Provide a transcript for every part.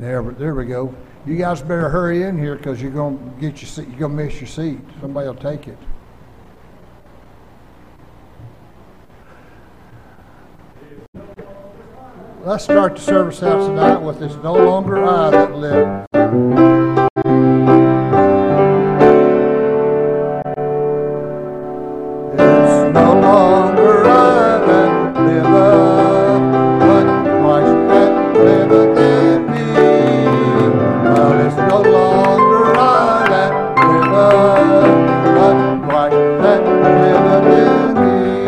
There we go. You guys better hurry in here because you're gonna get your seat. You're gonna miss your seat. Somebody will take it. Let's start the service out tonight with "It's No Longer I That Live." It's no longer I that liveth, but Christ that liveth in me. Well, it's no longer I that liveth, but Christ that liveth in me.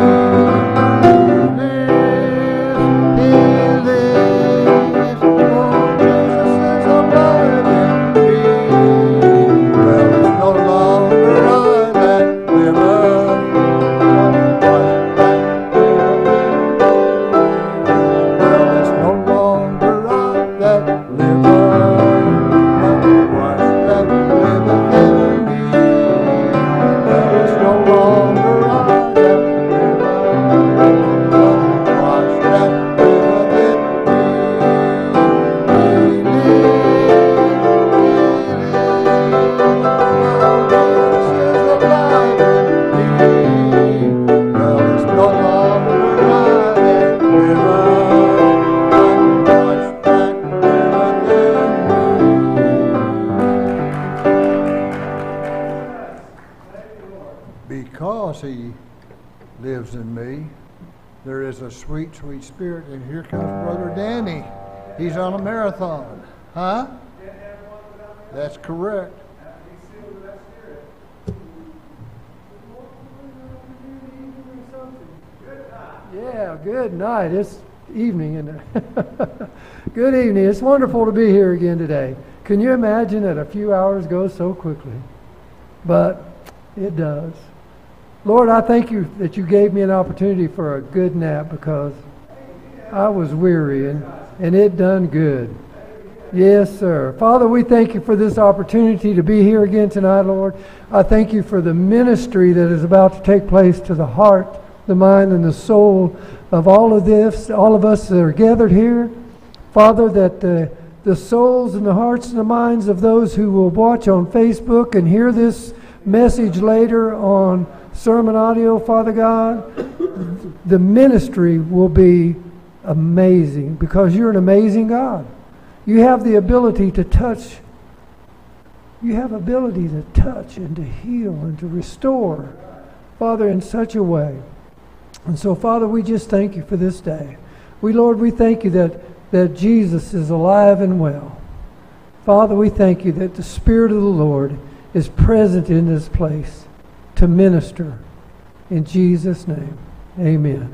He lives, oh, Jesus is alive in me. Well, it's no longer I that liveth, but Christ that liveth in me. Well, it's no longer I that liveth, but Christ that liveth in me. Well, it's no longer I that liveth, but Christ that liveth in me. He lives, oh, Jesus is alive in me. Well, it's no longer I that liveth, but Christ that liveth in me. Because He lives in me, there is a sweet, sweet spirit. And here comes Brother Danny. He's on a marathon. Huh? That's correct. Yeah, good night. It's evening, and good evening. It's wonderful to be here again today. Can you imagine that a few hours go so quickly? But it does. Lord, I thank you that you gave me an opportunity for a good nap because I was weary and it done good. Yes, sir. Father, we thank you for this opportunity to be here again tonight, Lord. I thank you for the ministry that is about to take place to the heart, the mind, and the soul of all of us that are gathered here. Father, that the souls and the hearts and the minds of those who will watch on Facebook and hear this message later on sermon audio, Father God, the ministry will be amazing because you're an amazing God. You have the ability to touch. You have ability to touch and to heal and to restore, Father, in such a way. And so, Father, we just thank you for this day. Lord, we thank you that Jesus is alive and well. Father, we thank you that the Spirit of the Lord is present in this place to minister. In Jesus' name, amen.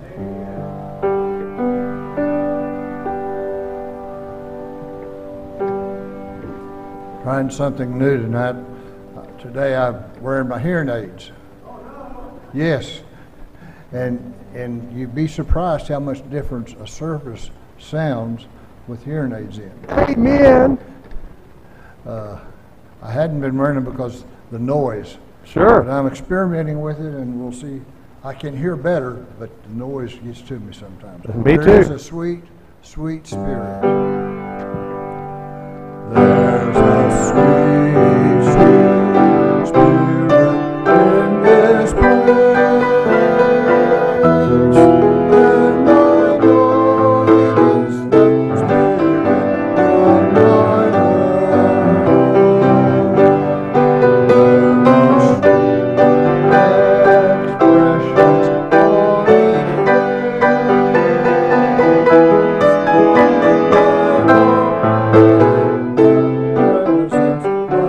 Trying something new tonight. Today I'm wearing my hearing aids. Yes. And you'd be surprised how much difference a service sounds with hearing aids in. Amen. I hadn't been wearing them because the noise. Sure. But I'm experimenting with it, and we'll see. I can hear better, but the noise gets to me sometimes. Me too. There is a sweet, sweet spirit. There's a sweet, sweet spirit in this place. And I know it is the spirit of my Lord. Expressions on each presence of my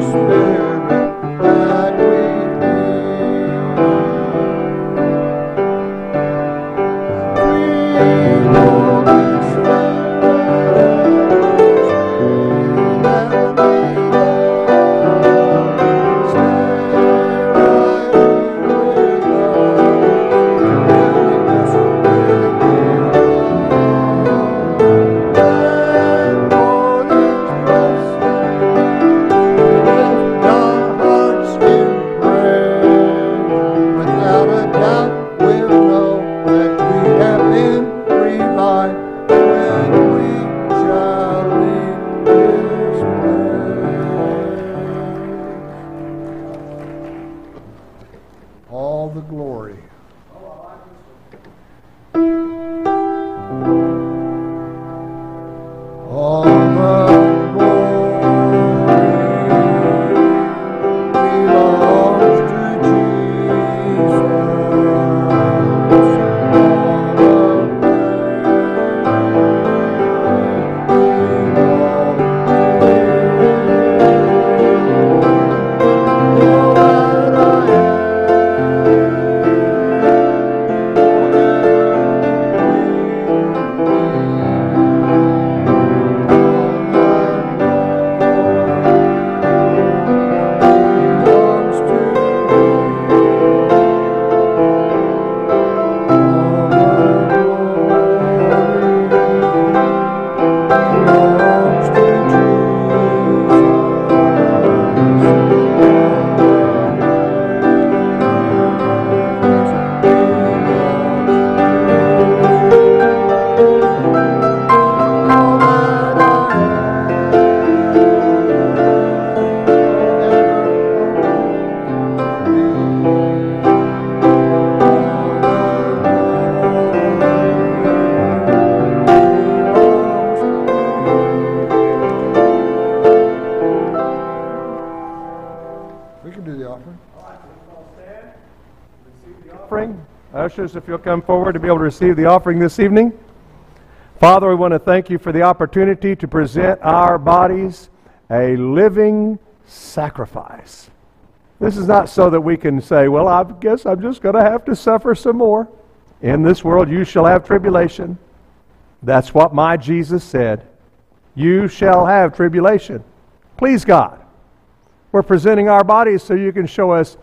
Ushers, if you'll come forward to be able to receive the offering this evening. Father, we want to thank you for the opportunity to present our bodies a living sacrifice. This is not so that we can say, well, I guess I'm just going to have to suffer some more. In this world you shall have tribulation. That's what my Jesus said. You shall have tribulation. Please God, we're presenting our bodies so you can show us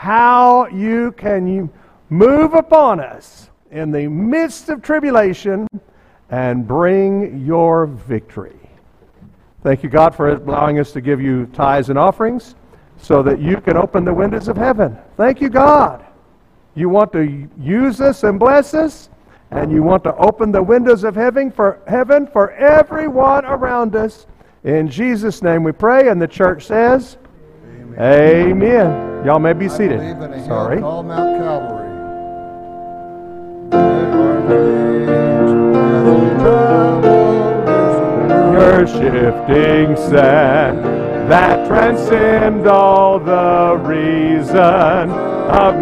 how you can move upon us in the midst of tribulation and bring your victory. Thank you, God, for allowing us to give you tithes and offerings so that you can open the windows of heaven. Thank you, God. You want to use us and bless us, and you want to open the windows of heaven for everyone around us. In Jesus' name we pray, and the church says, Amen. Y'all may be seated. I believe in a Sorry. hill called Mount Calvary. Your shifting sand that transcend all the reason of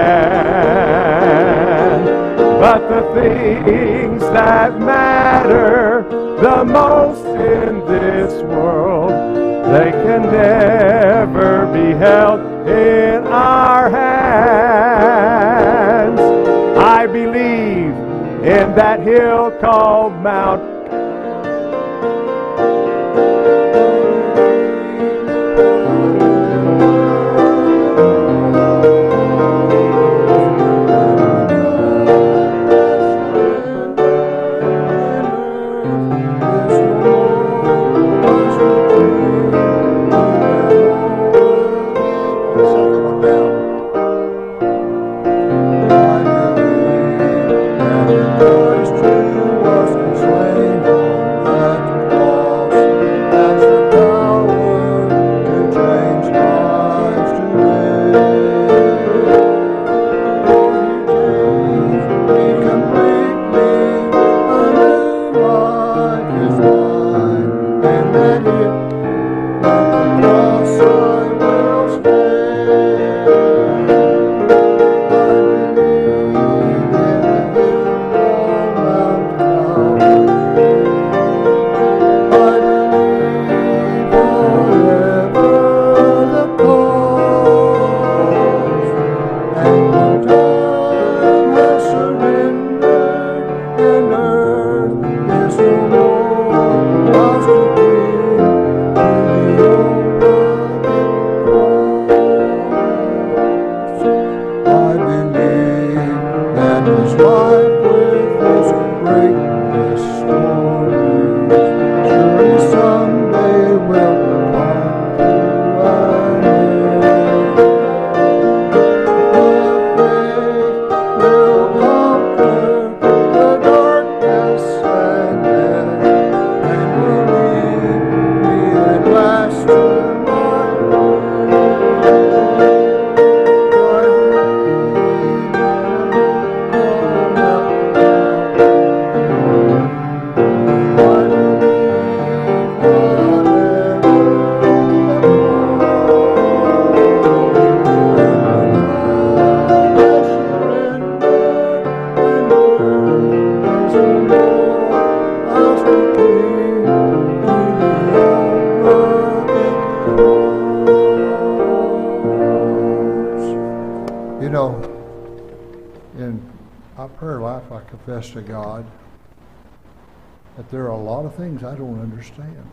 man. But the things that matter the most in this world, they can never be held in our hands. I believe in that hill called Mount Christ who was slain. know, in my prayer life, I confess to God that there are a lot of things I don't understand.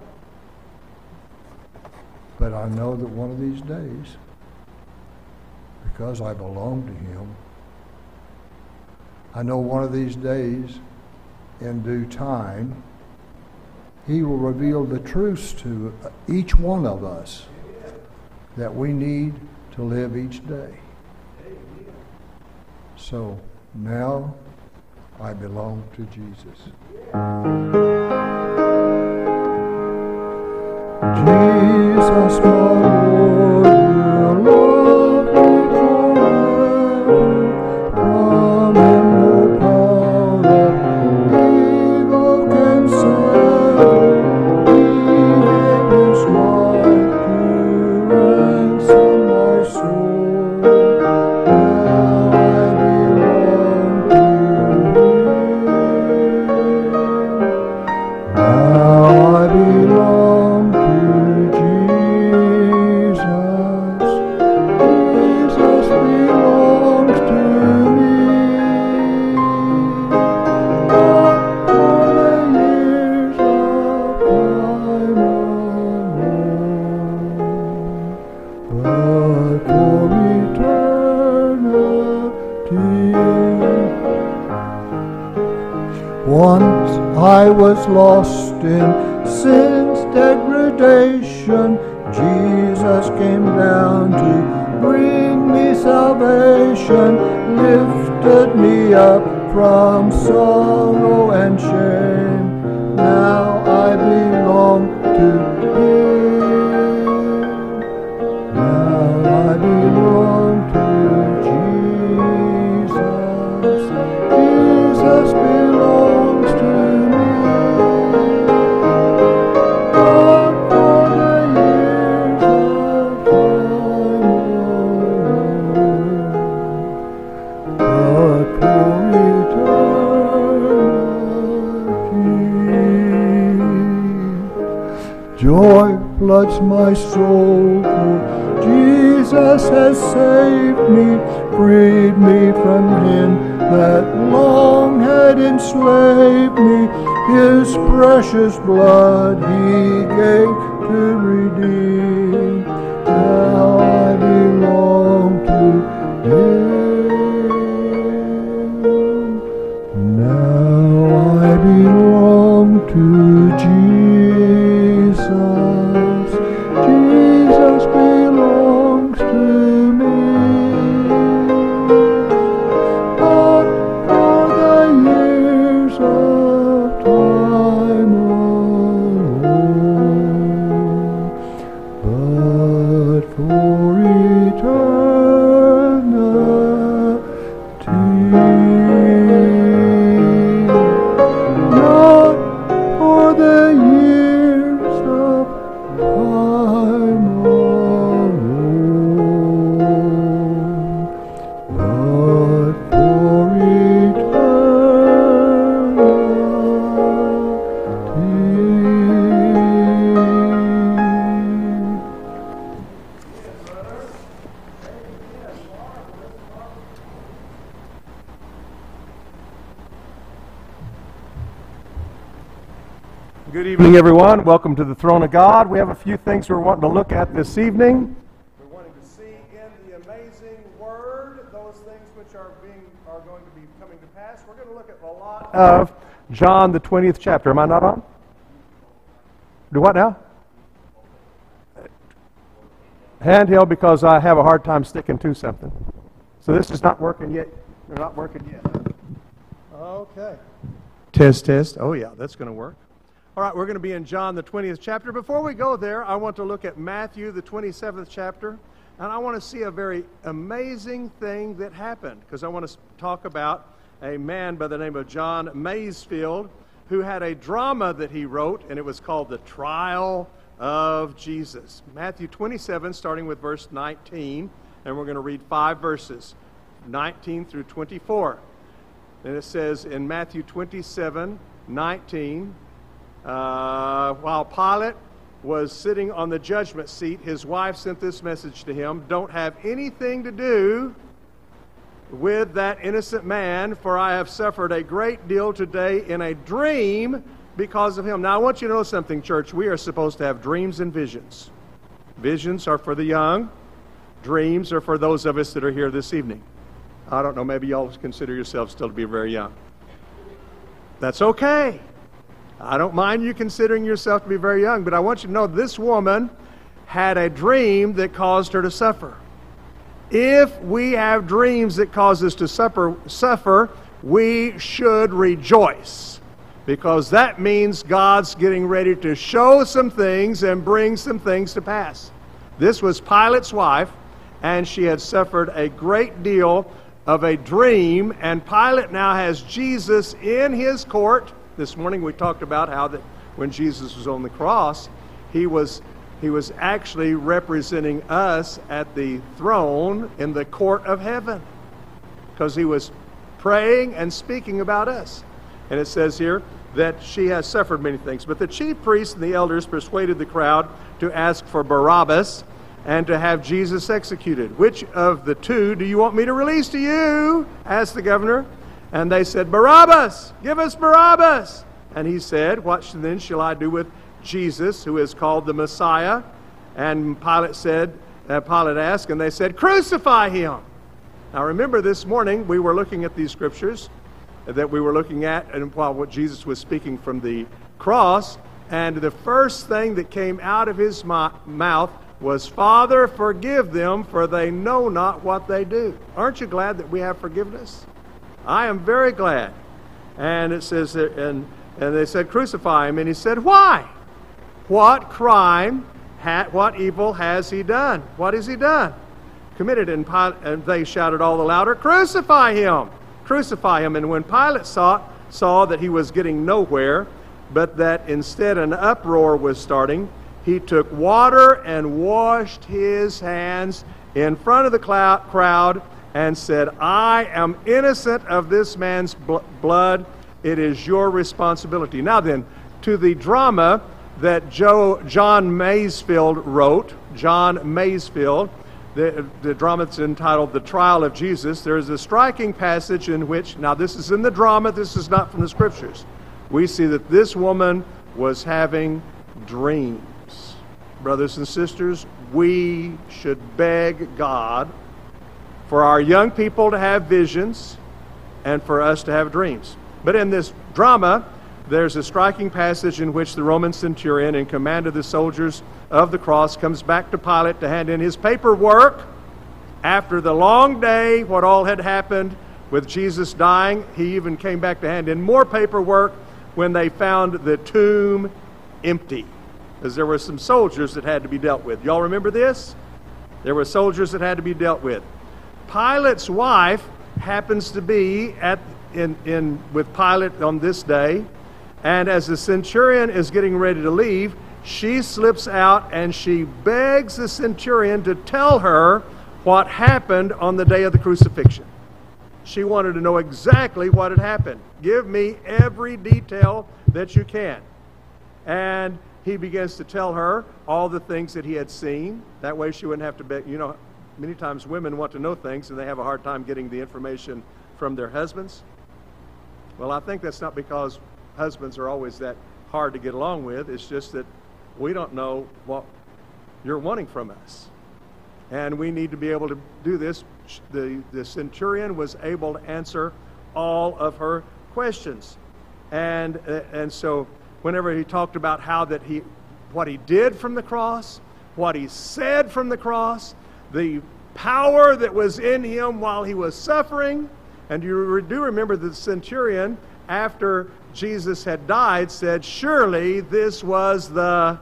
But I know that one of these days, because I belong to Him, I know one of these days, in due time, He will reveal the truths to each one of us that we need to live each day. So now I belong to Jesus. Jesus, my Lord, will love me forever. From Him no power of evil can sever. He gave His life to ransom my soul. Now I belong to Him. Now I belong to Jesus. Jesus belongs to me. Not for the years of time alone, but for eternity. Once I was lost in sin's degradation. Jesus came down to bring me salvation, lifted me up from sorrow and shame. Now I belong to Him. Now I belong to Jesus. Jesus belongs to me. Not for the years of time alone, but for eternity. Joy floods my soul, for Jesus has saved me, freed me from sin that long had enslaved me. His precious blood He gave to redeem. Now I belong to Him. Now I belong to Jesus. Jesus belongs to me. Not for the years of time alone, but for eternity. Not for the years of time alone, but for Good evening, everyone. Welcome to the Throne of God. We have a few things we're wanting to look at this evening. We're wanting to see in the amazing Word those things which are going to be coming to pass. We're going to look at a lot of John the 20th chapter. Am I not on? Do what now? Handheld, because I have a hard time sticking to something. So this is not working yet. They're not working yet. Okay. Test. Oh yeah, that's going to work. All right, we're going to be in John the 20th chapter. Before we go there, I want to look at Matthew the 27th chapter, and I want to see a very amazing thing that happened, because I want to talk about a man by the name of John Masefield, who had a drama that he wrote, and it was called The Trial of Jesus. Matthew 27, starting with verse 19, and we're going to read 5 verses, 19 through 24. And it says in Matthew 27, 19, while Pilate was sitting on the judgment seat, his wife sent this message to him: "Don't have anything to do with that innocent man, for I have suffered a great deal today in a dream because of him. Now, I want you to know something, church. We are supposed to have dreams and visions. Visions are for the young. Dreams are for those of us that are here this evening. I don't know, maybe y'all consider yourselves still to be very young. That's okay. I don't mind you considering yourself to be very young, but I want you to know this woman had a dream that caused her to suffer. If we have dreams that cause us to suffer, we should rejoice, because that means God's getting ready to show some things and bring some things to pass. This was Pilate's wife, and she had suffered a great deal of a dream, and Pilate now has Jesus in his court. This morning we talked about how that when Jesus was on the cross, he was actually representing us at the throne in the court of heaven, because he was praying and speaking about us. And it says here that she has suffered many things. But the chief priests and the elders persuaded the crowd to ask for Barabbas and to have Jesus executed. Which of the two do you want me to release to you? Asked the governor. And they said, Barabbas! Give us Barabbas! And he said, what then shall I do with Jesus, who is called the Messiah? And Pilate asked, and they said, crucify him! Now remember, this morning we were looking at these scriptures that we were looking at, and while what Jesus was speaking from the cross, and the first thing that came out of his mouth was, Father, forgive them, for they know not what they do. Aren't you glad that we have forgiveness? I am very glad. And it says, and they said, crucify him. And he said, why? What crime, what evil has he done? What has he done? Committed. And they shouted all the louder, crucify him! Crucify him. And when Pilate saw that he was getting nowhere, but that instead an uproar was starting, he took water and washed his hands in front of the crowd and said, I am innocent of this man's blood. It is your responsibility. Now then, to the drama that John Masefield wrote, John Masefield, the drama that's entitled The Trial of Jesus, there is a striking passage in which, now this is in the drama, this is not from the scriptures. We see that this woman was having dreams. Brothers and sisters, we should beg God for our young people to have visions and for us to have dreams. But in this drama, there's a striking passage in which the Roman centurion in command of the soldiers of the cross comes back to Pilate to hand in his paperwork. After the long day, what all had happened with Jesus dying, he even came back to hand in more paperwork when they found the tomb empty, because there were some soldiers that had to be dealt with. Y'all remember this? There were soldiers that had to be dealt with. Pilate's wife happens to be with Pilate on this day, and as the centurion is getting ready to leave, she slips out and she begs the centurion to tell her what happened on the day of the crucifixion. She wanted to know exactly what had happened. Give me every detail that you can. And he begins to tell her all the things that he had seen. That way she wouldn't have to beg. You know, many times women want to know things and they have a hard time getting the information from their husbands. Well, I think that's not because husbands are always that hard to get along with. It's just that we don't know what you're wanting from us. And we need to be able to do this. The centurion was able to answer all of her questions. And so whenever he talked about what he did from the cross, what he said from the cross, the power that was in him while he was suffering. And you do remember the centurion, after Jesus had died, said, surely this was the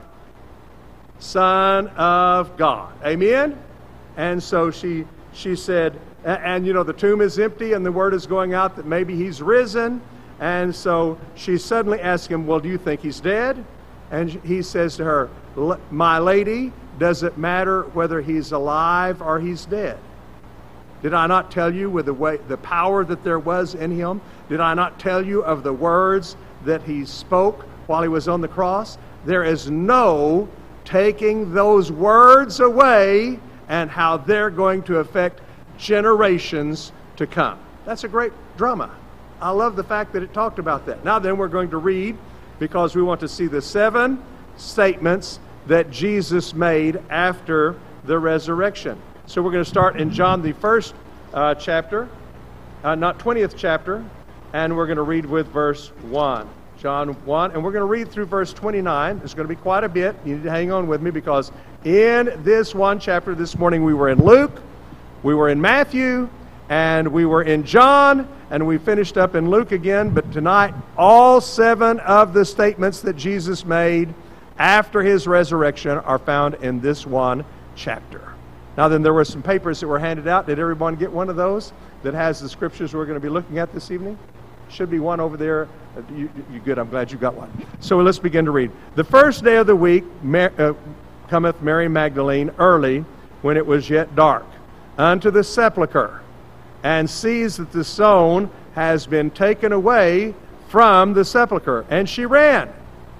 Son of God. Amen? And so she said, and you know, the tomb is empty and the word is going out that maybe he's risen. And so she suddenly asked him, well, do you think he's dead? And he says to her, my lady, does it matter whether he's alive or he's dead? Did I not tell you with the power that there was in him? Did I not tell you of the words that he spoke while he was on the cross? There is no taking those words away and how they're going to affect generations to come. That's a great drama. I love the fact that it talked about that. Now then, we're going to read, because we want to see the 7 statements that Jesus made after the resurrection. So we're going to start in John, the first chapter, not 20th chapter, and we're going to read with verse 1. John 1, and we're going to read through verse 29. There's going to be quite a bit. You need to hang on with me, because in this one chapter this morning we were in Luke, we were in Matthew, and we were in John, and we finished up in Luke again. But tonight, all 7 of the statements that Jesus made after his resurrection are found in this one chapter. Now then, there were some papers that were handed out. Did everyone get one of those that has the scriptures we're going to be looking at this evening? Should be one over there. You good. I'm glad you got one. So let's begin to read. The first day of the week cometh Mary Magdalene early, when it was yet dark, unto the sepulchre, and sees that the stone has been taken away from the sepulchre. And she ran,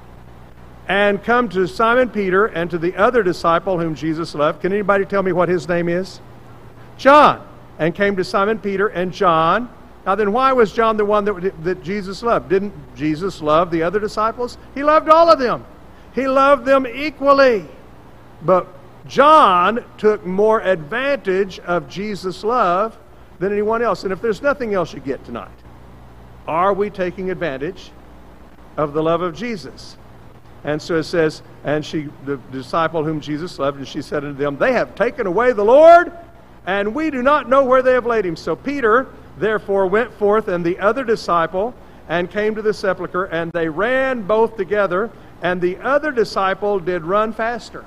and come to Simon Peter and to the other disciple whom Jesus loved. Can anybody tell me what his name is? John. And came to Simon Peter and John. Now then, why was John the one that Jesus loved? Didn't Jesus love the other disciples? He loved all of them. He loved them equally. But John took more advantage of Jesus' love than anyone else. And if there's nothing else you get tonight, are we taking advantage of the love of Jesus? And so it says, and she, the disciple whom Jesus loved, and she said unto them, they have taken away the Lord, and we do not know where they have laid him. So Peter therefore went forth, and the other disciple, and came to the sepulchre, and they ran both together, and the other disciple did run faster.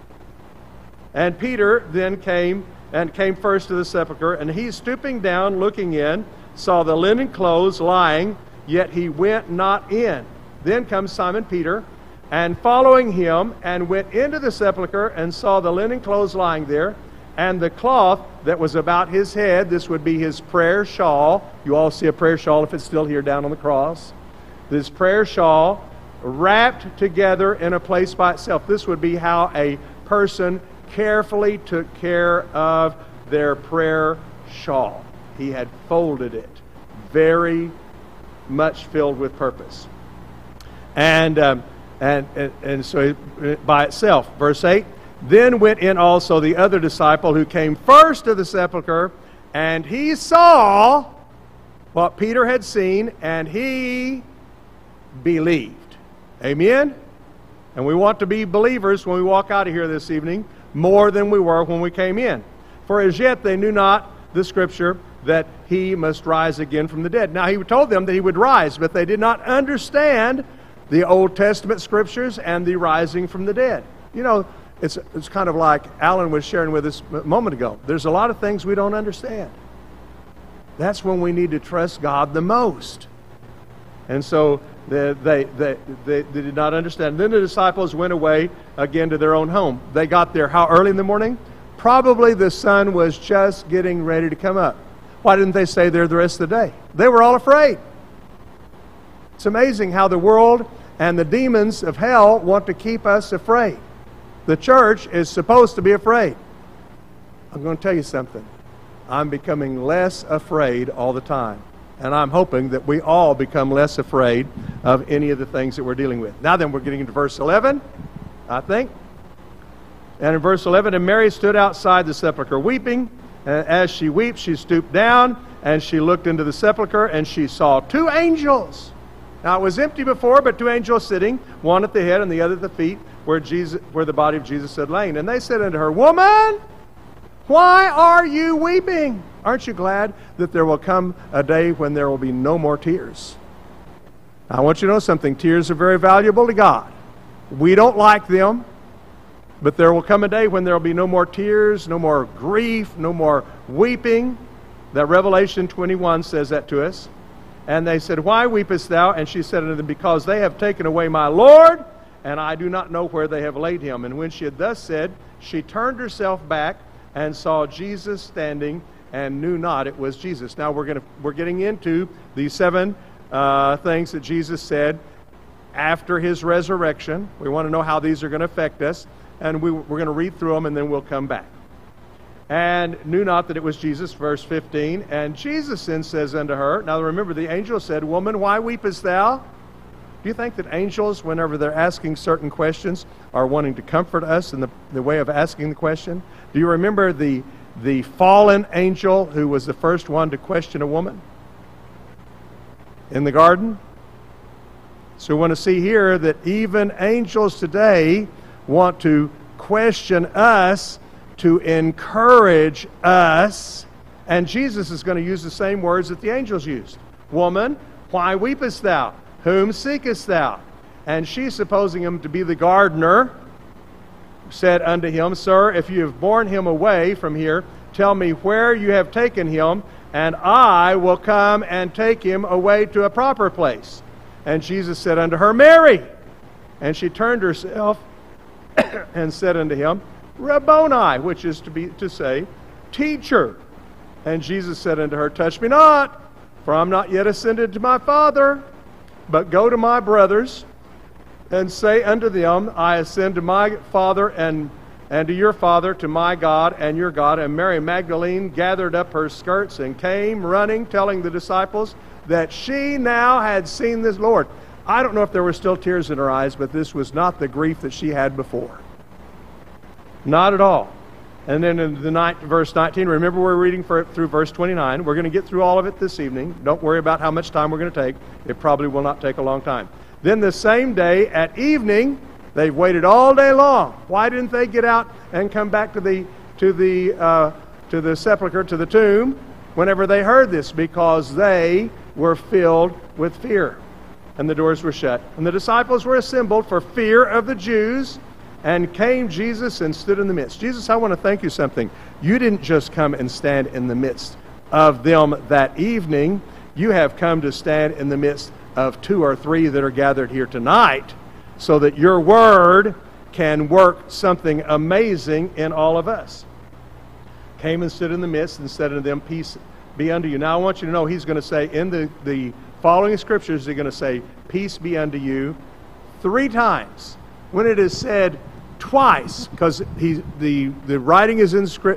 And Peter then came first to the sepulchre, and he, stooping down, looking in, saw the linen clothes lying, yet he went not in. Then comes Simon Peter, and following him, and went into the sepulchre, and saw the linen clothes lying there, and the cloth that was about his head. This would be his prayer shawl. You all see a prayer shawl if it's still here down on the cross. This prayer shawl wrapped together in a place by itself. This would be how a person carefully took care of their prayer shawl. He had folded it, very much filled with purpose. And so by itself, verse 8, then went in also the other disciple who came first to the sepulchre, and he saw what Peter had seen, and he believed. Amen? And we want to be believers when we walk out of here this evening, more than we were when we came in. For as yet they knew not the scripture that he must rise again from the dead. Now he told them that he would rise, but they did not understand the Old Testament scriptures and the rising from the dead. You know, it's kind of like Alan was sharing with us a moment ago. There's a lot of things we don't understand. That's when we need to trust God the most. And so they did not understand. Then the disciples went away again to their own home. They got there how early in the morning? Probably the sun was just getting ready to come up. Why didn't they stay there the rest of the day? They were all afraid. It's amazing how the world and the demons of hell want to keep us afraid. The church is supposed to be afraid. I'm going to tell you something. I'm becoming less afraid all the time. And I'm hoping that we all become less afraid of any of the things that we're dealing with. Now then, we're getting into verse 11, I think. And in verse 11, and Mary stood outside the sepulchre weeping. And as she weeps, she stooped down, and she looked into the sepulchre, and she saw 2 angels. Now it was empty before, but 2 angels sitting, one at the head and the other at the feet, where the body of Jesus had lain. And they said unto her, Woman, why are you weeping? Aren't you glad that there will come a day when there will be no more tears? Now, I want you to know something. Tears are very valuable to God. We don't like them, but there will come a day when there will be no more tears, no more grief, no more weeping. That Revelation 21 says that to us. And they said, Why weepest thou? And she said unto them, Because they have taken away my Lord, and I do not know where they have laid him. And when she had thus said, she turned herself back and saw Jesus standing, and knew not it was Jesus. Now we're getting into these 7 things that Jesus said after his resurrection. We want to know how these are going to affect us, and we're going to read through them, and then we'll come back. and knew not that it was Jesus, verse 15. And Jesus then says unto her, now remember, the angel said, Woman, why weepest thou? Do you think that angels, whenever they're asking certain questions, are wanting to comfort us in the way of asking the question? Do you remember the fallen angel who was the first one to question a woman in the garden? So we want to see here that even angels today want to question us, to encourage us, and Jesus is going to use the same words that the angels used. Woman, why weepest thou? Whom seekest thou? And she, supposing him to be the gardener, said unto him, Sir, if you have borne him away from here, tell me where you have taken him, and I will come and take him away to a proper place. And Jesus said unto her, Mary. And she turned herself and said unto him, Rabboni, which is to say, teacher. And Jesus said unto her, Touch me not, for I am not yet ascended to my Father, but go to my brothers, and say unto them, I ascend to my Father and to your Father, to my God and your God. And Mary Magdalene gathered up her skirts and came running, telling the disciples that she now had seen this Lord. I don't know if there were still tears in her eyes, but this was not the grief that she had before. Not at all. And then in verse 19, remember we're reading through verse 29. We're going to get through all of it this evening. Don't worry about how much time we're going to take. It probably will not take a long time. Then the same day at evening, they've waited all day long. Why didn't they get out and come back to the sepulcher, to the tomb, whenever they heard this? Because they were filled with fear, and the doors were shut. And the disciples were assembled for fear of the Jews, and came Jesus and stood in the midst. Jesus, I want to thank you something. You didn't just come and stand in the midst of them that evening. You have come to stand in the midst of 2 or 3 that are gathered here tonight, so that your word can work something amazing in all of us. Came and stood in the midst and said unto them, Peace be unto you. Now I want you to know he's going to say in the following scriptures, he's going to say, Peace be unto you 3 times. When it is said twice, because the writing is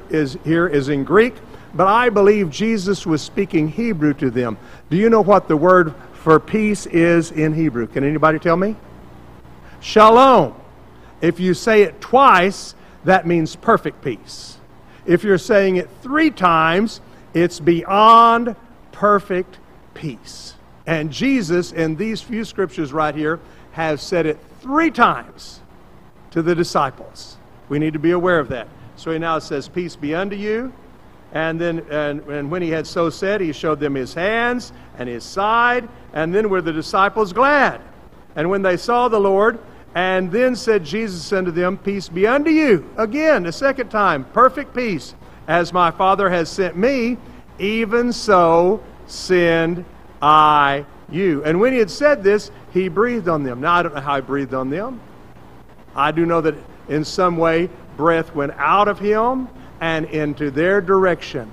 in Greek, but I believe Jesus was speaking Hebrew to them. Do you know what the word for peace is in Hebrew? Can anybody tell me? Shalom. If you say it twice, that means perfect peace. If you're saying it 3 times, it's beyond perfect peace. And Jesus, in these few scriptures right here, has said it 3 times to the disciples. We need to be aware of that. So he now says, Peace be unto you. And then, and when he had so said, he showed them his hands and his side. And then were the disciples glad. And when they saw the Lord, and then said Jesus unto them, Peace be unto you. Again, the second time, perfect peace. As my Father has sent me, even so send I you. And when he had said this, he breathed on them. Now, I don't know how he breathed on them. I do know that in some way, breath went out of him and into their direction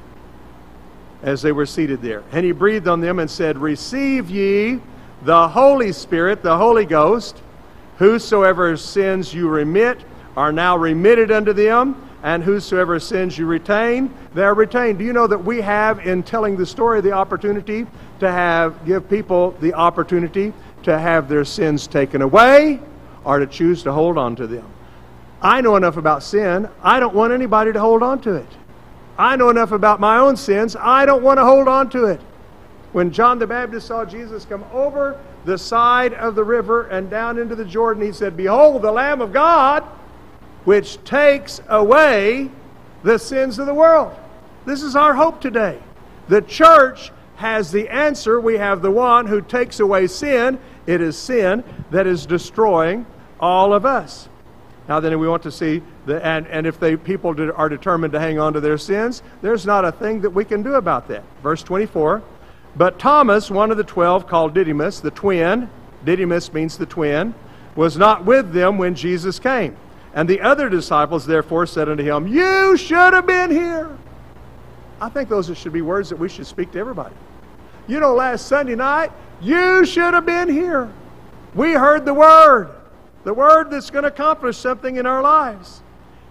as they were seated there. And he breathed on them and said, Receive ye the Holy Spirit, the Holy Ghost. Whosoever sins you remit are now remitted unto them, and whosoever sins you retain, they are retained. Do you know that we have, in telling the story, the opportunity to give people the opportunity to have their sins taken away or to choose to hold on to them? I know enough about sin. I don't want anybody to hold on to it. I know enough about my own sins. I don't want to hold on to it. When John the Baptist saw Jesus come over the side of the river and down into the Jordan, he said, Behold, the Lamb of God, which takes away the sins of the world. This is our hope today. The church has the answer. We have the one who takes away sin. It is sin that is destroying all of us. Now then, we want to see, and if people are determined to hang on to their sins, there's not a thing that we can do about that. Verse 24, But Thomas, one of the 12, called Didymus, the twin, Didymus means the twin, was not with them when Jesus came. And the other disciples therefore said unto him, You should have been here. I think those should be words that we should speak to everybody. You know, last Sunday night, you should have been here. We heard the word that's going to accomplish something in our lives.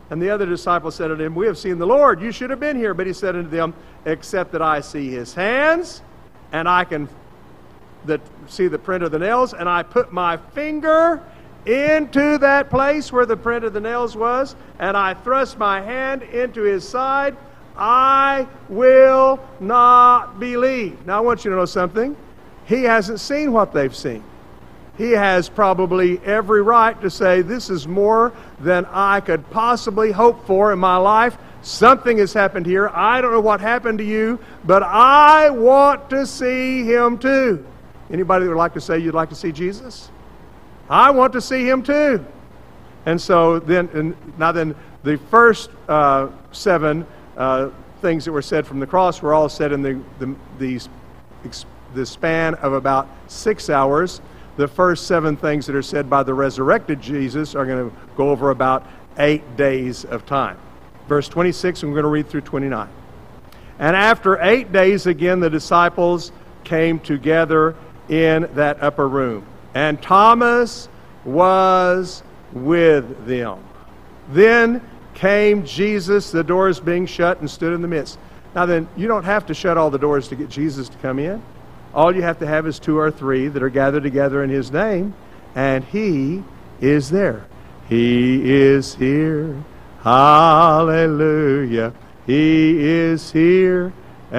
And the other disciples said unto him, We have seen the Lord. You should have been here. But he said unto them, Except that I see his hands, and I can see the print of the nails, and I put my finger into that place where the print of the nails was, and I thrust my hand into his side, I will not believe. Now I want you to know something. He hasn't seen what they've seen. He has probably every right to say, this is more than I could possibly hope for in my life. Something has happened here. I don't know what happened to you, but I want to see him too. Anybody that would like to say you'd like to see Jesus? I want to see him too. And so then the first 7 things that were said from the cross were all said in the span of about 6 hours. The first 7 things that are said by the resurrected Jesus are going to go over about 8 days of time. Verse 26, and we're going to read through 29. And after 8 days again the disciples came together in that upper room, and Thomas was with them. Then came Jesus, the doors being shut, and stood in the midst. Now then, you don't have to shut all the doors to get Jesus to come in. All you have to have is 2 or 3 that are gathered together in his name, and he is there. He is here. Hallelujah. He is here.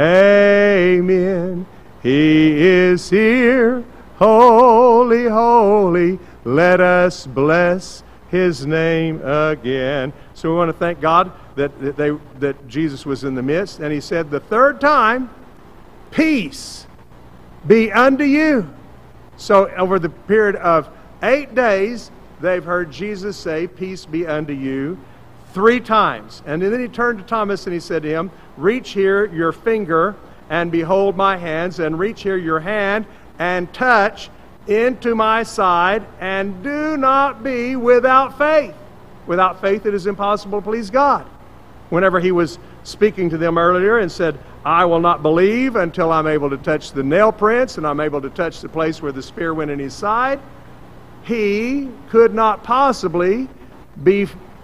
Amen. He is here. Holy, holy. Let us bless his name again. So we want to thank God that Jesus was in the midst. And he said the third time, peace be unto you. So over the period of 8 days, they've heard Jesus say, peace be unto you, 3 times. And then he turned to Thomas and he said to him, reach here your finger and behold my hands, and reach here your hand and touch into my side, and do not be without faith. Without faith it is impossible to please God. Whenever he was speaking to them earlier and said, I will not believe until I'm able to touch the nail prints and I'm able to touch the place where the spear went in his side, he could not possibly be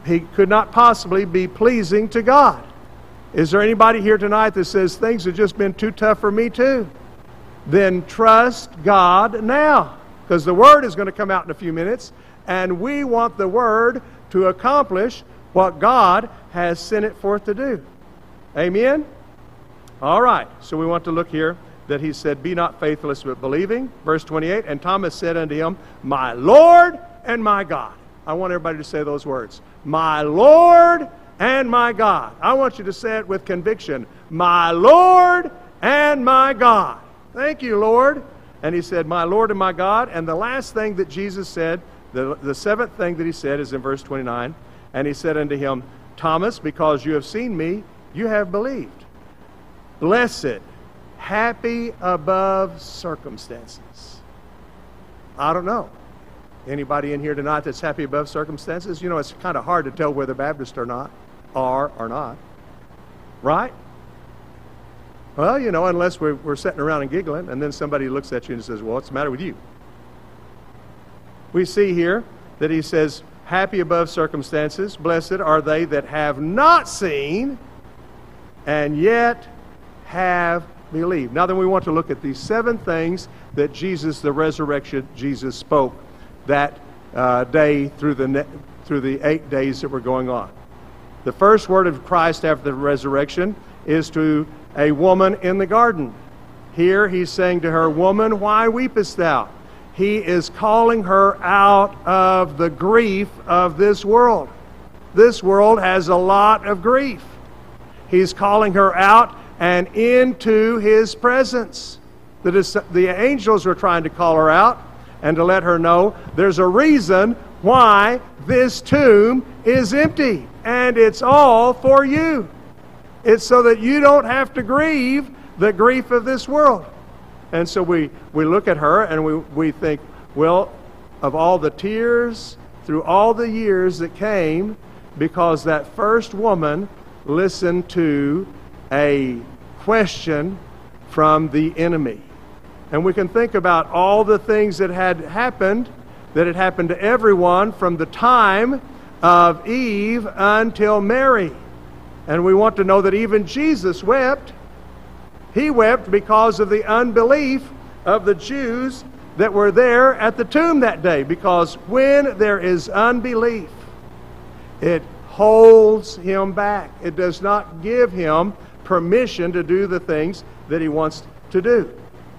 pleasing to God. Is there anybody here tonight that says things have just been too tough for me too? Then trust God now, because the Word is going to come out in a few minutes, and we want the Word to accomplish what God has sent it forth to do. Amen? All right, so we want to look here that he said, be not faithless but believing. Verse 28, and Thomas said unto him, my Lord and my God. I want everybody to say those words. My Lord and my God. I want you to say it with conviction. My Lord and my God. Thank you, Lord. And he said, my Lord and my God. And the last thing that Jesus said, the seventh thing that he said is in verse 29. And he said unto him, Thomas, because you have seen me, you have believed. Blessed, happy above circumstances. I don't know. Anybody in here tonight that's happy above circumstances? You know, it's kind of hard to tell whether Baptist or not, are or not. Right? Well, you know, unless we're sitting around and giggling, and then somebody looks at you and says, well, what's the matter with you? We see here that he says, happy above circumstances, blessed are they that have not seen, and yet have believed. Now then we want to look at these 7 things that Jesus, the resurrection Jesus, spoke that day through the 8 days that were going on. The first word of Christ after the resurrection is to a woman in the garden. Here he's saying to her, woman, why weepest thou? He is calling her out of the grief of this world. This world has a lot of grief. He's calling her out and into his presence. The angels were trying to call her out and to let her know there's a reason why this tomb is empty, and it's all for you. It's so that you don't have to grieve the grief of this world. And so we look at her and we think, well, of all the tears through all the years that came, because that first woman listened to a question from the enemy. And we can think about all the things that had happened to everyone from the time of Eve until Mary. And we want to know that even Jesus wept. He wept because of the unbelief of the Jews that were there at the tomb that day. Because when there is unbelief, it holds him back. It does not give him permission to do the things that he wants to do.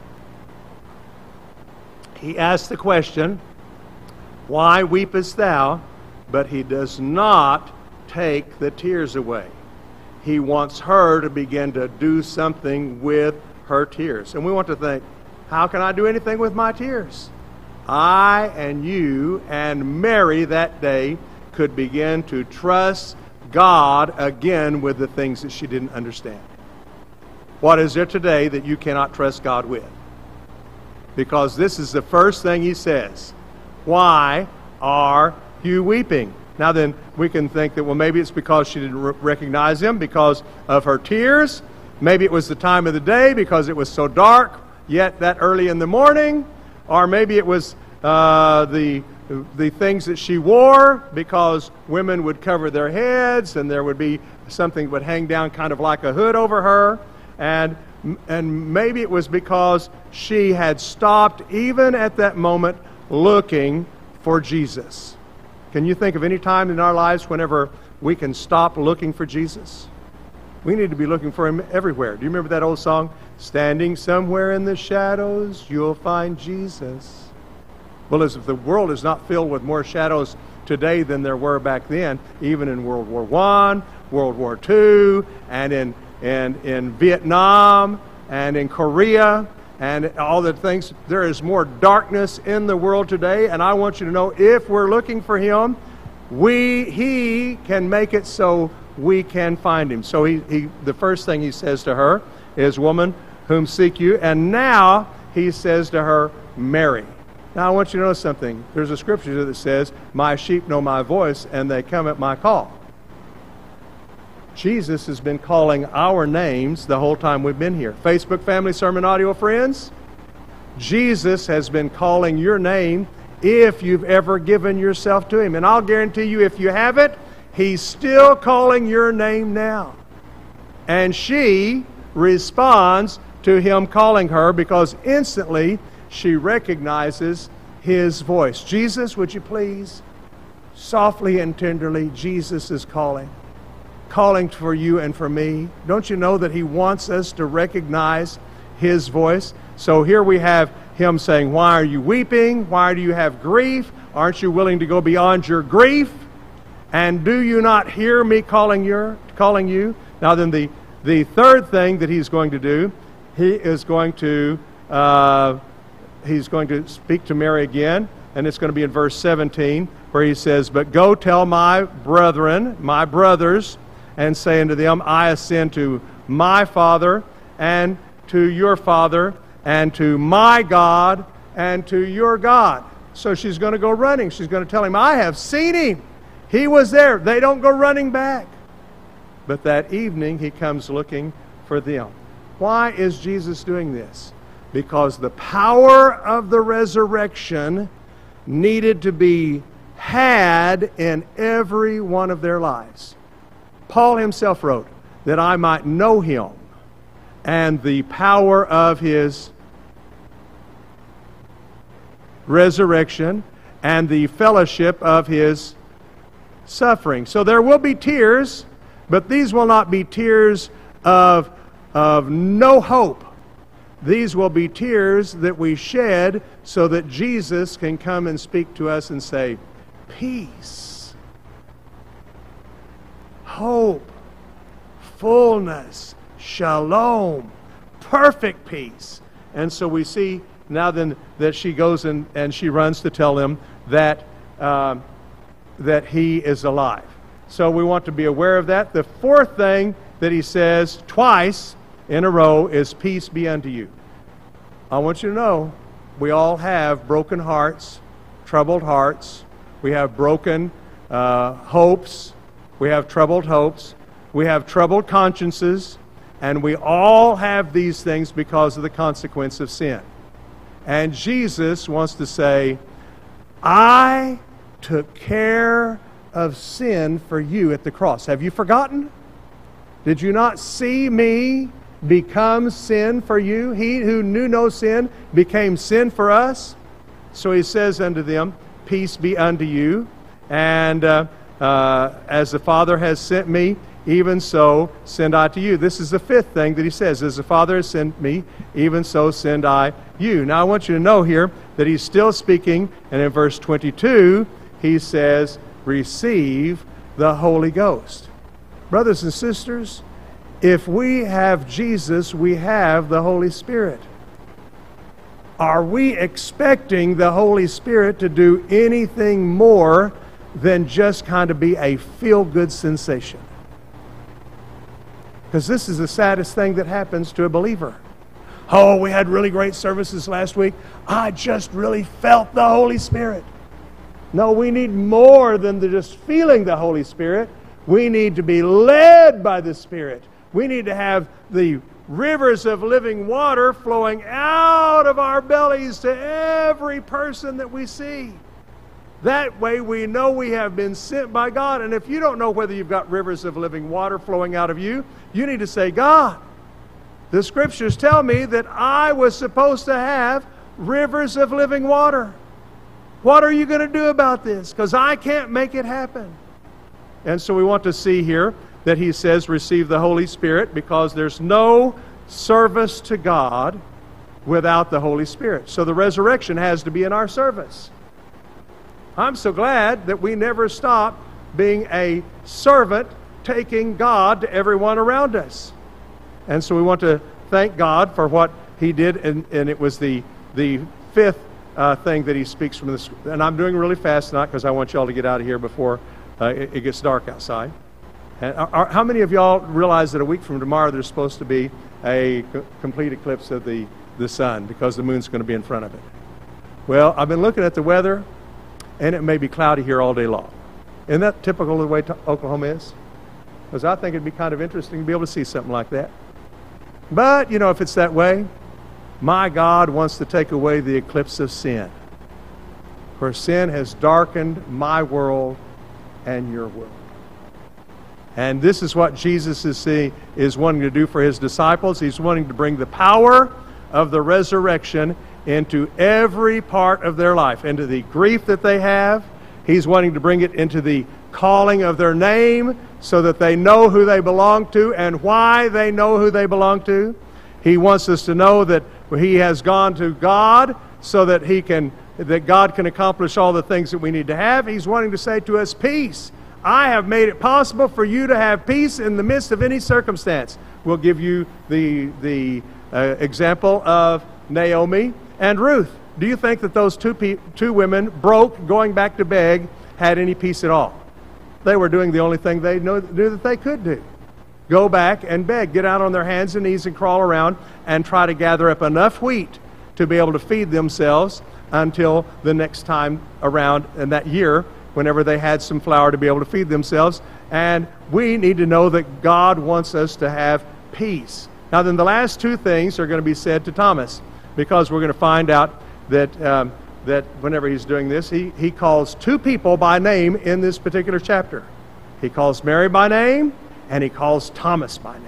He asks the question, "Why weepest thou?" But he does not take the tears away. He wants her to begin to do something with her tears. And we want to think, how can I do anything with my tears? I and you and Mary that day could begin to trust God again with the things that she didn't understand. What is there today that you cannot trust God with? Because this is the first thing he says. Why are you weeping? Now then, we can think that, well, maybe it's because she didn't recognize him because of her tears. Maybe it was the time of the day because it was so dark, yet that early in the morning. Or maybe it was the things that she wore, because women would cover their heads and there would be something that would hang down kind of like a hood over her. And maybe it was because she had stopped, even at that moment, looking for Jesus. Can you think of any time in our lives whenever we can stop looking for Jesus? We need to be looking for him everywhere. Do you remember that old song? Standing somewhere in the shadows, you'll find Jesus. Well, as if the world is not filled with more shadows today than there were back then, even in World War I, World War II, and in Vietnam, and in Korea, and all the things. There is more darkness in the world today, and I want you to know, if we're looking for him, he can make it so we can find him. So the first thing he says to her is, "Woman, whom seek you?" And now he says to her, "Mary." Now I want you to know something. There's a scripture that says, "My sheep know my voice, and they come at my call." Jesus has been calling our names the whole time we've been here. Facebook Family Sermon Audio friends, Jesus has been calling your name if you've ever given yourself to him. And I'll guarantee you, if you haven't, he's still calling your name now. And she responds to him calling her, because instantly she recognizes his voice. "Jesus, would you please?" Softly and tenderly, Jesus is calling for you and for me. Don't you know that he wants us to recognize his voice? So here we have him saying, "Why are you weeping? Why do you have grief? Aren't you willing to go beyond your grief? And do you not hear me calling you?" Now then, the third thing that he's going to do, he's going to speak to Mary again, and it's going to be in verse 17, where he says, "But go tell my brethren, my brothers, and say unto them, I ascend to my Father and to your Father, and to my God and to your God." So she's going to go running. She's going to tell him, "I have seen him. He was there." They don't go running back. But that evening he comes looking for them. Why is Jesus doing this? Because the power of the resurrection needed to be had in every one of their lives. Paul himself wrote, "That I might know him and the power of his resurrection and the fellowship of his suffering." So there will be tears, but these will not be tears of no hope. These will be tears that we shed so that Jesus can come and speak to us and say, "Peace, hope, fullness, shalom, perfect peace." And so we see now then that she goes and she runs to tell him that he is alive. So we want to be aware of that. The fourth thing that he says twice in a row is, "Peace be unto you." I want you to know, we all have broken hearts, troubled hearts. We have broken hopes. We have troubled hopes. We have troubled consciences. And we all have these things because of the consequence of sin. And Jesus wants to say, "I took care of sin for you at the cross. Have you forgotten? Did you not see me become sin for you? He who knew no sin became sin for us. So he says unto them, peace be unto you. And as the Father has sent me, even so send I to you. This is the fifth thing that he says. As the Father has sent me, even so send I you. Now I want you to know here that he's still speaking. And in verse 22, he says, receive the Holy Ghost. Brothers and sisters, if we have Jesus, we have the Holy Spirit. Are we expecting the Holy Spirit to do anything more than just kind of be a feel-good sensation? Because this is the saddest thing that happens to a believer. Oh, we had really great services last week. I just really felt the Holy Spirit. No, we need more than just feeling the Holy Spirit. We need to be led by the Spirit. We need to have the rivers of living water flowing out of our bellies to every person that we see. That way we know we have been sent by God. And if you don't know whether you've got rivers of living water flowing out of you, you need to say, God, the Scriptures tell me that I was supposed to have rivers of living water. What are you going to do about this? Because I can't make it happen. And so we want to see here that he says receive the Holy Spirit, because there's no service to God without the Holy Spirit. So the resurrection has to be in our service. I'm so glad that we never stop being a servant taking God to everyone around us. And so we want to thank God for what he did, and it was the fifth thing that he speaks from this. And I'm doing really fast tonight because I want you all to get out of here before it gets dark outside. And how many of y'all realize that a week from tomorrow there's supposed to be a complete eclipse of the sun because the moon's going to be in front of it? Well, I've been looking at the weather, and it may be cloudy here all day long. Isn't that typical of the way Oklahoma is? Because I think it'd be kind of interesting to be able to see something like that. But, you know, if it's that way, my God wants to take away the eclipse of sin. For sin has darkened my world and your world. And this is what Jesus is wanting to do for his disciples. He's wanting to bring the power of the resurrection into every part of their life, into the grief that they have. He's wanting to bring it into the calling of their name so that they know who they belong to and why they know who they belong to. He wants us to know that he has gone to God so that God can accomplish all the things that we need to have. He's wanting to say to us, peace. I have made it possible for you to have peace in the midst of any circumstance. We'll give you the example of Naomi and Ruth. Do you think that those two women, broke, going back to beg, had any peace at all? They were doing the only thing they knew that they could do. Go back and beg. Get out on their hands and knees and crawl around and try to gather up enough wheat to be able to feed themselves until the next time around in that year, whenever they had some flour to be able to feed themselves. And we need to know that God wants us to have peace. Now then, the last two things are going to be said to Thomas, because we're going to find out that that whenever he's doing this, he calls two people by name in this particular chapter. He calls Mary by name, and he calls Thomas by name.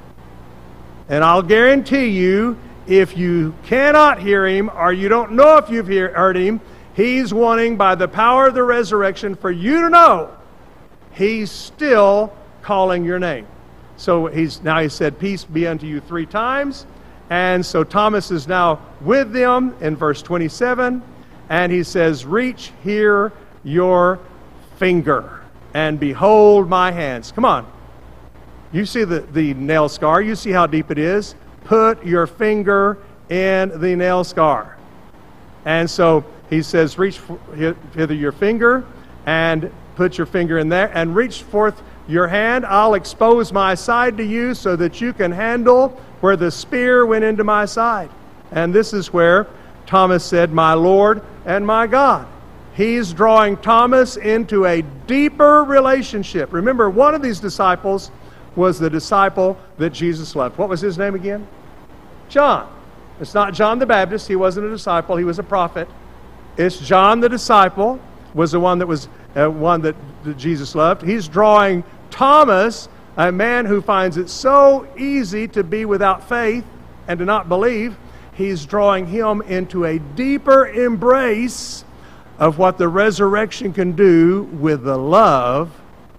And I'll guarantee you, if you cannot hear him, or you don't know if you've heard him, he's wanting, by the power of the resurrection, for you to know he's still calling your name. So he said, peace be unto you 3 times. And so Thomas is now with them in verse 27. And he says, reach here your finger and behold my hands. Come on. You see the nail scar. You see how deep it is. Put your finger in the nail scar. And so he says, reach hither your finger and put your finger in there and reach forth your hand. I'll expose my side to you so that you can handle where the spear went into my side. And this is where Thomas said, my Lord and my God. He's drawing Thomas into a deeper relationship. Remember, one of these disciples was the disciple that Jesus loved. What was his name again? John. It's not John the Baptist. He wasn't a disciple. He was a prophet. It's John the disciple. was the one that Jesus loved. He's drawing Thomas, a man who finds it so easy to be without faith and to not believe. He's drawing him into a deeper embrace of what the resurrection can do with the love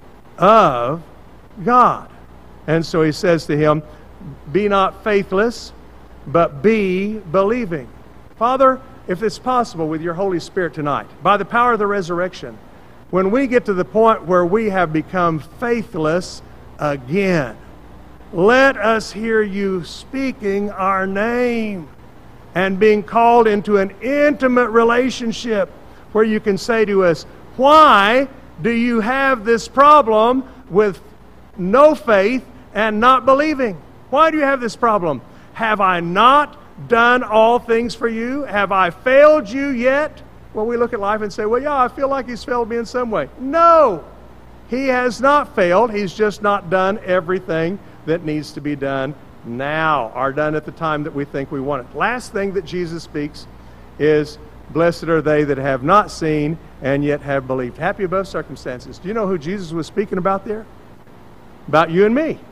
of God. And so he says to him, be not faithless, but be believing. Father, if it's possible with your Holy Spirit tonight, by the power of the resurrection, when we get to the point where we have become faithless again, let us hear you speaking our name and being called into an intimate relationship where you can say to us, why do you have this problem with no faith and not believing? Why do you have this problem? Have I not done all things for you? Have I failed you yet? Well, we look at life and say, well, yeah, I feel like he's failed me in some way. No, he has not failed. He's just not done everything that needs to be done now, or done at the time that we think we want it. Last thing that Jesus speaks is, blessed are they that have not seen and yet have believed. Happy above circumstances. Do you know who Jesus was speaking about there? About you and me.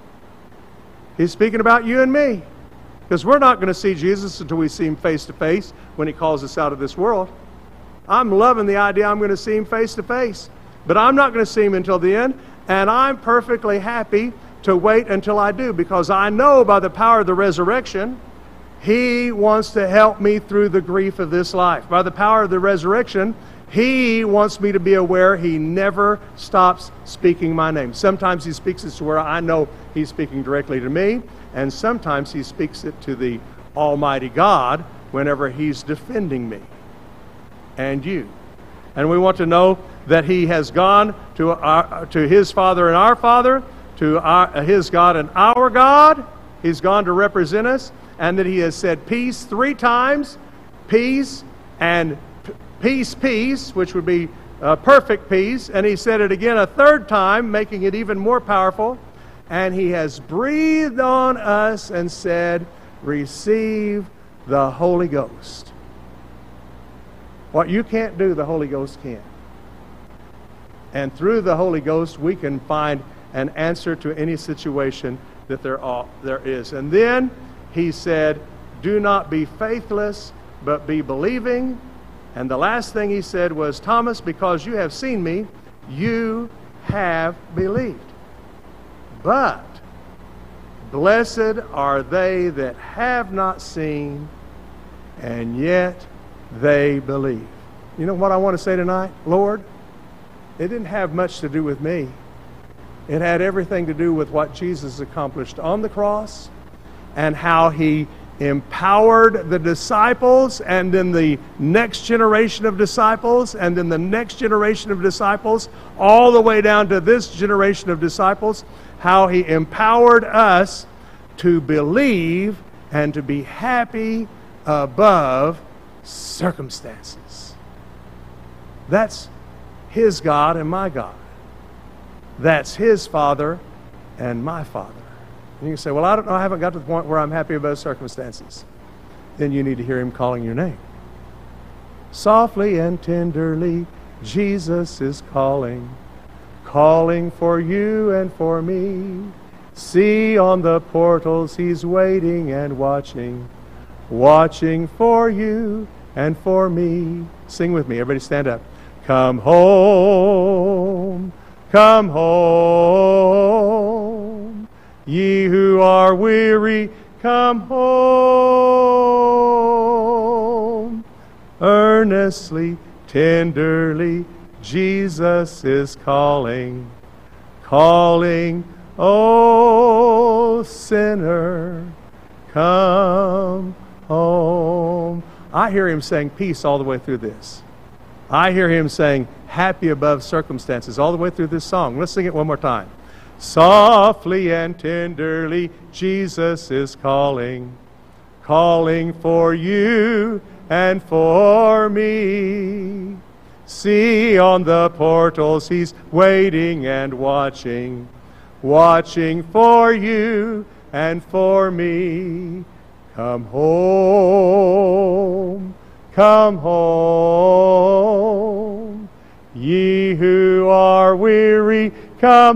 He's speaking about you and me. Because we're not going to see Jesus until we see him face to face when he calls us out of this world. I'm loving the idea I'm going to see him face to face. But I'm not going to see him until the end. And I'm perfectly happy to wait until I do, because I know by the power of the resurrection, he wants to help me through the grief of this life. By the power of the resurrection, he wants me to be aware he never stops speaking my name. Sometimes he speaks it to where I know he's speaking directly to me, and sometimes he speaks it to the Almighty God whenever he's defending me and you. And we want to know that he has gone to his Father and our Father, to his God and our God. He's gone to represent us, and that he has said peace 3 times, peace and peace, which would be perfect peace, and he said it again a 3rd time, making it even more powerful, and he has breathed on us and said, receive the Holy Ghost. What you can't do, the Holy Ghost can. And through the Holy Ghost, we can find an answer to any situation that there is. And then he said, do not be faithless, but be believing. And the last thing he said was, Thomas, because you have seen me, you have believed. But blessed are they that have not seen, and yet they believe. You know what I want to say tonight? Lord, it didn't have much to do with me. It had everything to do with what Jesus accomplished on the cross and how he empowered the disciples, and then the next generation of disciples, and then the next generation of disciples, all the way down to this generation of disciples, how he empowered us to believe and to be happy above circumstances. That's his God and my God. That's his Father and my Father. And you can say, well, I don't know, I haven't got to the point where I'm happy above circumstances. Then you need to hear him calling your name. Softly and tenderly, Jesus is calling, calling for you and for me. See on the portals he's waiting and watching, watching for you and for me. Sing with me, everybody stand up. Come home, come home, ye who are weary, come home. Earnestly, tenderly, Jesus is calling, calling, oh sinner, come home. I hear him saying peace all the way through this. I hear him saying happy above circumstances all the way through this song. Let's sing it one more time. Softly and tenderly, Jesus is calling, calling for you and for me. See on the portals he's waiting and watching, watching for you and for me. Come home, come home, Ye who are weary, come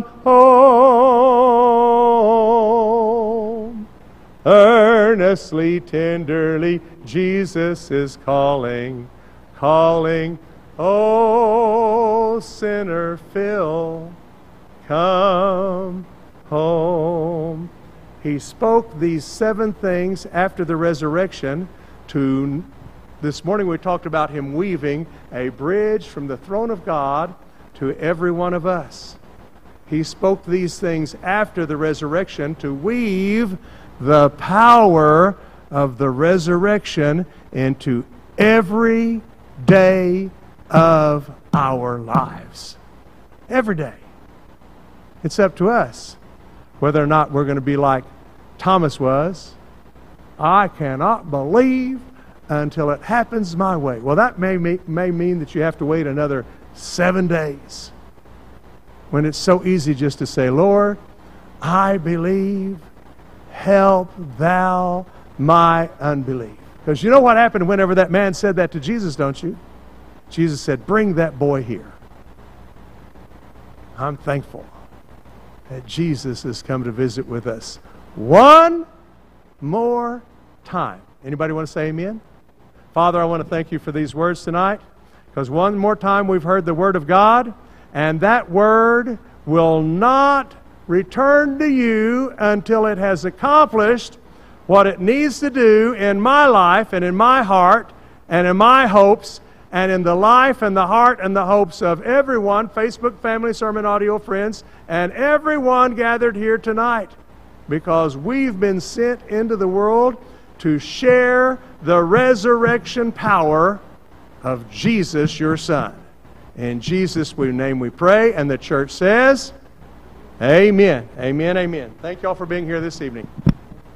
home. Earnestly, tenderly, Jesus is calling, calling, oh, sinner, fill, come home. He spoke these 7 things after the resurrection to, this morning we talked about him weaving a bridge from the throne of God to every one of us. He spoke these things after the resurrection to weave the power of the resurrection into every day of our lives. Every day. It's up to us whether or not we're going to be like Thomas was. I cannot believe until it happens my way. Well, that may mean that you have to wait another 7 days, when it's so easy just to say, Lord, I believe, help thou my unbelief. Because you know what happened whenever that man said that to Jesus, don't you? Jesus said, bring that boy here. I'm thankful that Jesus has come to visit with us one more time. Anybody want to say amen? Father, I want to thank you for these words tonight, because one more time we've heard the Word of God, and that Word will not return to you until it has accomplished what it needs to do in my life and in my heart and in my hopes and in the life and the heart and the hopes of everyone, Facebook Family Sermon Audio friends, and everyone gathered here tonight, because we've been sent into the world to share the resurrection power of Jesus, your Son. In Jesus' name we pray, and the church says, amen. Amen, amen. Thank you all for being here this evening.